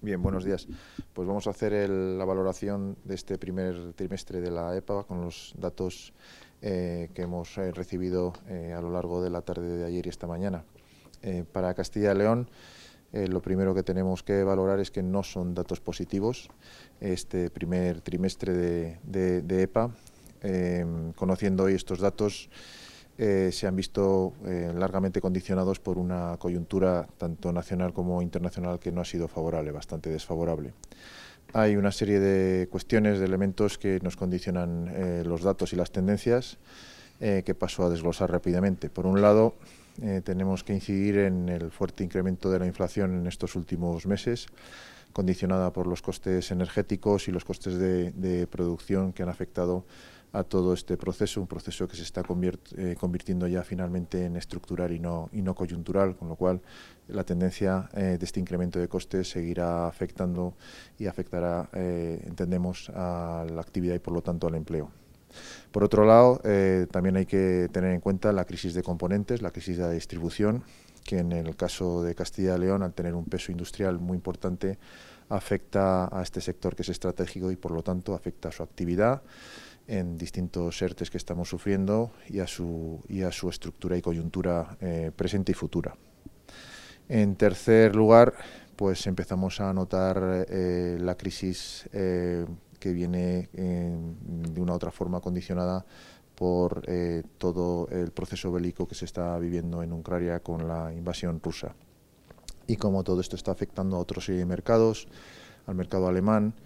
Bien, buenos días. Pues vamos a hacer la valoración de este primer trimestre de la EPA con los datos que hemos recibido a lo largo de la tarde de ayer y esta mañana. Para Castilla y León, lo primero que tenemos que valorar es que no son datos positivos este primer trimestre de EPA. Conociendo hoy estos datos, se han visto largamente condicionados por una coyuntura tanto nacional como internacional que no ha sido favorable, bastante desfavorable. Hay una serie de cuestiones, de elementos que nos condicionan los datos y las tendencias que paso a desglosar rápidamente. Por un lado, tenemos que incidir en el fuerte incremento de la inflación en estos últimos meses, condicionada por los costes energéticos y los costes de producción que han afectado a todo este proceso, un proceso que se está convirtiendo ya finalmente en estructural y no coyuntural, con lo cual la tendencia de este incremento de costes seguirá afectando y afectará, entendemos, a la actividad y por lo tanto al empleo. Por otro lado, también hay que tener en cuenta la crisis de componentes, la crisis de la distribución, que en el caso de Castilla y León, al tener un peso industrial muy importante, afecta a este sector que es estratégico y por lo tanto afecta a su actividad en distintos ERTEs que estamos sufriendo y a su estructura y coyuntura presente y futura. En tercer lugar, pues empezamos a notar la crisis que viene de una u otra forma condicionada por todo el proceso bélico que se está viviendo en Ucrania con la invasión rusa. Y como todo esto está afectando a otros mercados, al mercado alemán,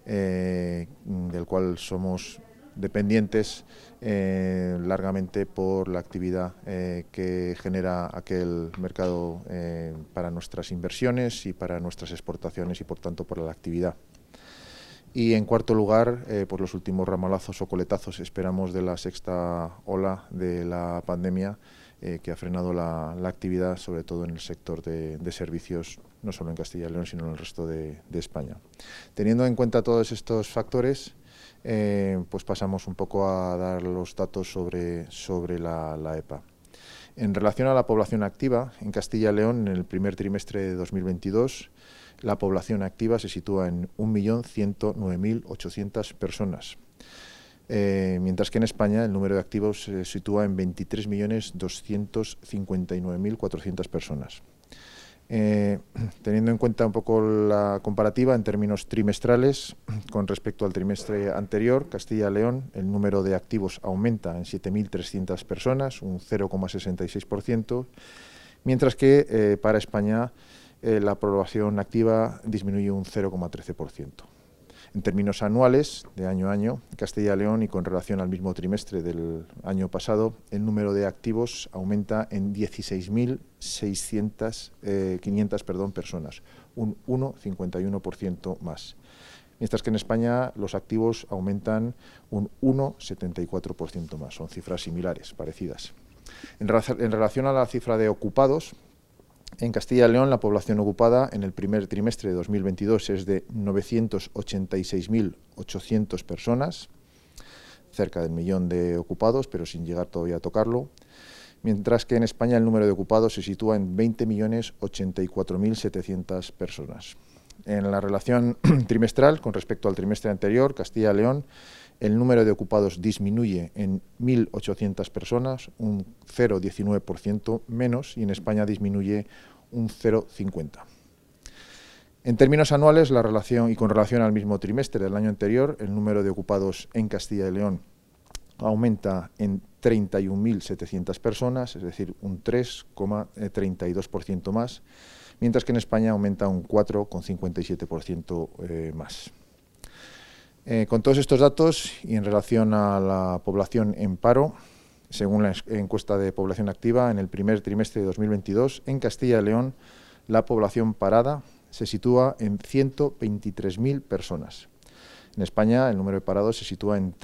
del cual somos dependientes largamente por la actividad que genera aquel mercado para nuestras inversiones y para nuestras exportaciones y por tanto por la actividad. Y en cuarto lugar, por los últimos ramalazos o coletazos esperamos de la sexta ola de la pandemia que ha frenado la actividad, sobre todo en el sector de servicios, no solo en Castilla y León, sino en el resto de España. Teniendo en cuenta todos estos factores, pues pasamos un poco a dar los datos sobre la EPA. En relación a la población activa, en Castilla y León, en el primer trimestre de 2022, la población activa se sitúa en 1.109.800 personas, mientras que en España el número de activos se sitúa en 23.259.400 personas. Teniendo en cuenta un poco la comparativa en términos trimestrales con respecto al trimestre anterior, Castilla y León, el número de activos aumenta en 7.300 personas, un 0,66%, mientras que para España la población activa disminuye un 0,13%. En términos anuales, de año a año, Castilla y León y con relación al mismo trimestre del año pasado, el número de activos aumenta en 16.500 personas, un 1,51% más. Mientras que en España los activos aumentan un 1,74% más. Son cifras similares, parecidas. En relación a la cifra de ocupados, en Castilla y León la población ocupada en el primer trimestre de 2022 es de 986.800 personas, cerca del millón de ocupados, pero sin llegar todavía a tocarlo, mientras que en España el número de ocupados se sitúa en 20.084.700 personas. En la relación trimestral, con respecto al trimestre anterior, Castilla y León, el número de ocupados disminuye en 1.800 personas, un 0,19% menos, y en España disminuye un 0,50%. En términos anuales, y con relación al mismo trimestre del año anterior, el número de ocupados en Castilla y León aumenta en 31.700 personas, es decir, un 3,32% más, mientras que en España aumenta un 4,57% más. Con todos estos datos y en relación a la población en paro, según la encuesta de población activa, en el primer trimestre de 2022, en Castilla y León, la población parada se sitúa en 123.000 personas. En España, el número de parados se sitúa en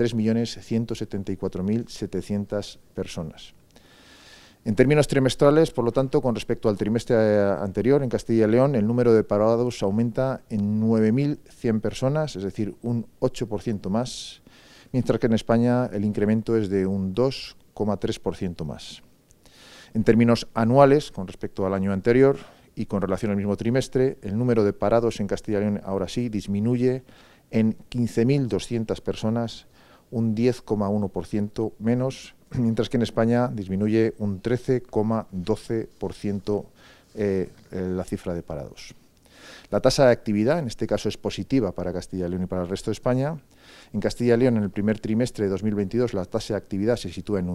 3.174.700 personas. En términos trimestrales, por lo tanto, con respecto al trimestre anterior, en Castilla y León, el número de parados aumenta en 9.100 personas, es decir, un 8% más, mientras que en España el incremento es de un 2,3% más. En términos anuales, con respecto al año anterior, y con relación al mismo trimestre, el número de parados en Castilla y León ahora sí disminuye en 15.200 personas, un 10,1% menos, mientras que en España disminuye un 13,12% la cifra de parados. La tasa de actividad, en este caso, es positiva para Castilla y León y para el resto de España. En Castilla y León, en el primer trimestre de 2022, la tasa de actividad se sitúa en un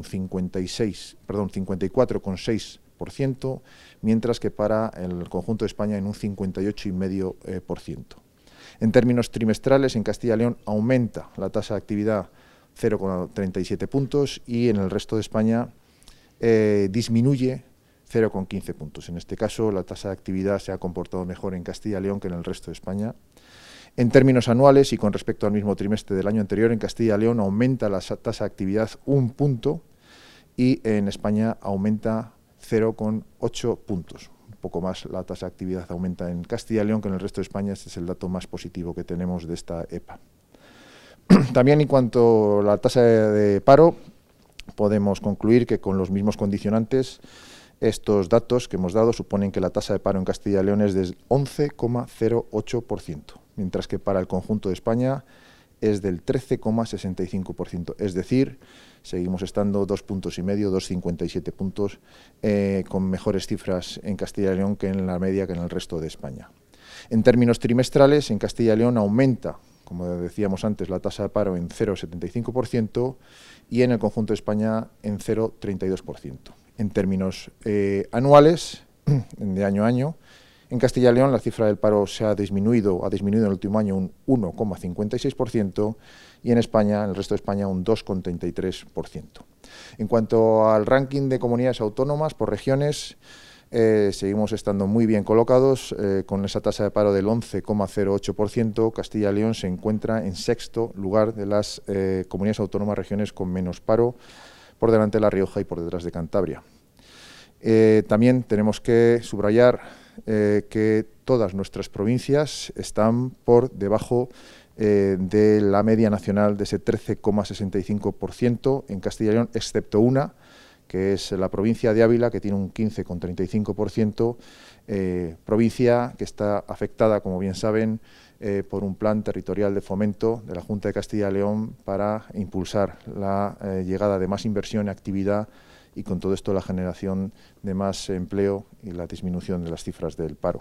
54,6%, mientras que para el conjunto de España en un 58,5%. En términos trimestrales, en Castilla y León aumenta la tasa de actividad 0,37 puntos y en el resto de España disminuye 0,15 puntos. En este caso, la tasa de actividad se ha comportado mejor en Castilla y León que en el resto de España. En términos anuales y con respecto al mismo trimestre del año anterior, en Castilla y León aumenta la tasa de actividad 1 punto y en España aumenta 0,8 puntos. Un poco más la tasa de actividad aumenta en Castilla y León que en el resto de España. Este es el dato más positivo que tenemos de esta EPA. También en cuanto a la tasa de paro, podemos concluir que con los mismos condicionantes estos datos que hemos dado suponen que la tasa de paro en Castilla y León es del 11,08%, mientras que para el conjunto de España es del 13,65%. Es decir, seguimos estando 2,5 puntos, 2,57 puntos, con mejores cifras en Castilla y León que en la media que en el resto de España. En términos trimestrales, en Castilla y León aumenta, como decíamos antes, la tasa de paro en 0,75% y en el conjunto de España en 0,32%. En términos anuales, de año a año, en Castilla y León la cifra del paro ha disminuido en el último año un 1,56% y en España, en el resto de España, un 2,33%. En cuanto al ranking de comunidades autónomas por regiones, seguimos estando muy bien colocados, con esa tasa de paro del 11,08%. Castilla y León se encuentra en sexto lugar de las comunidades autónomas regiones con menos paro, por delante de La Rioja y por detrás de Cantabria. También tenemos que subrayar que todas nuestras provincias están por debajo de la media nacional de ese 13,65% en Castilla y León, excepto una, que es la provincia de Ávila, que tiene un 15,35%, provincia que está afectada, como bien saben, por un plan territorial de fomento de la Junta de Castilla y León para impulsar la llegada de más inversión y actividad y con todo esto la generación de más empleo y la disminución de las cifras del paro.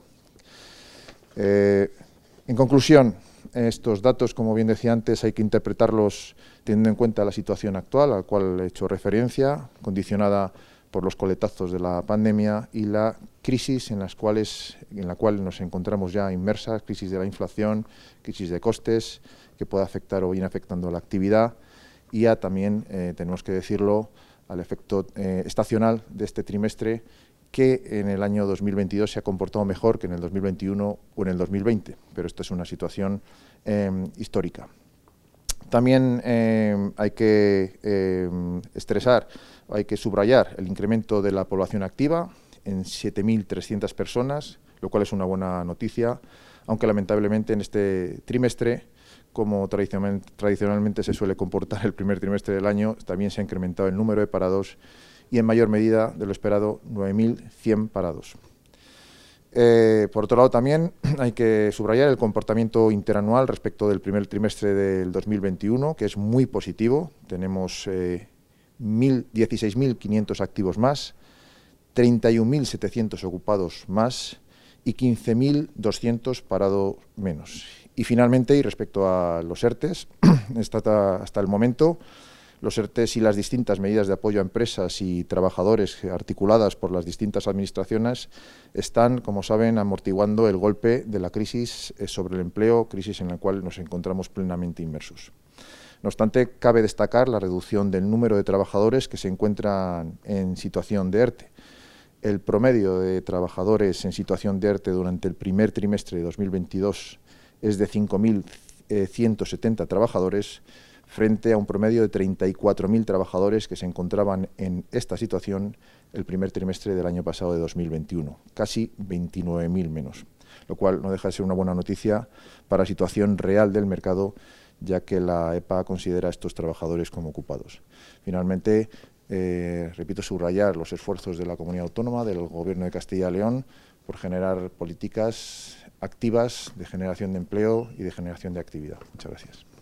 En conclusión, estos datos, como bien decía antes, hay que interpretarlos teniendo en cuenta la situación actual, a la cual he hecho referencia, condicionada por los coletazos de la pandemia y la crisis en la cual nos encontramos ya inmersas, crisis de la inflación, crisis de costes, que puede afectar o viene afectando la actividad, y ya también, tenemos que decirlo, al efecto estacional de este trimestre, que en el año 2022 se ha comportado mejor que en el 2021 o en el 2020, pero esto es una situación histórica. También hay que expresar, hay que subrayar el incremento de la población activa en 7.300 personas, lo cual es una buena noticia, aunque lamentablemente en este trimestre, como tradicionalmente se suele comportar el primer trimestre del año, también se ha incrementado el número de parados y en mayor medida de lo esperado 9.100 parados. Por otro lado, también hay que subrayar el comportamiento interanual respecto del primer trimestre del 2021, que es muy positivo. Tenemos 16.500 activos más, 31.700 ocupados más y 15.200 parados menos. Y finalmente, y respecto a los ERTEs, hasta el momento, los ERTEs y las distintas medidas de apoyo a empresas y trabajadores articuladas por las distintas administraciones están, como saben, amortiguando el golpe de la crisis sobre el empleo, crisis en la cual nos encontramos plenamente inmersos. No obstante, cabe destacar la reducción del número de trabajadores que se encuentran en situación de ERTE. El promedio de trabajadores en situación de ERTE durante el primer trimestre de 2022 es de 5.170 trabajadores, frente a un promedio de 34.000 trabajadores que se encontraban en esta situación el primer trimestre del año pasado de 2021, casi 29.000 menos, lo cual no deja de ser una buena noticia para la situación real del mercado, ya que la EPA considera a estos trabajadores como ocupados. Finalmente, repito, subrayar los esfuerzos de la comunidad autónoma, del Gobierno de Castilla y León, por generar políticas activas de generación de empleo y de generación de actividad. Muchas gracias.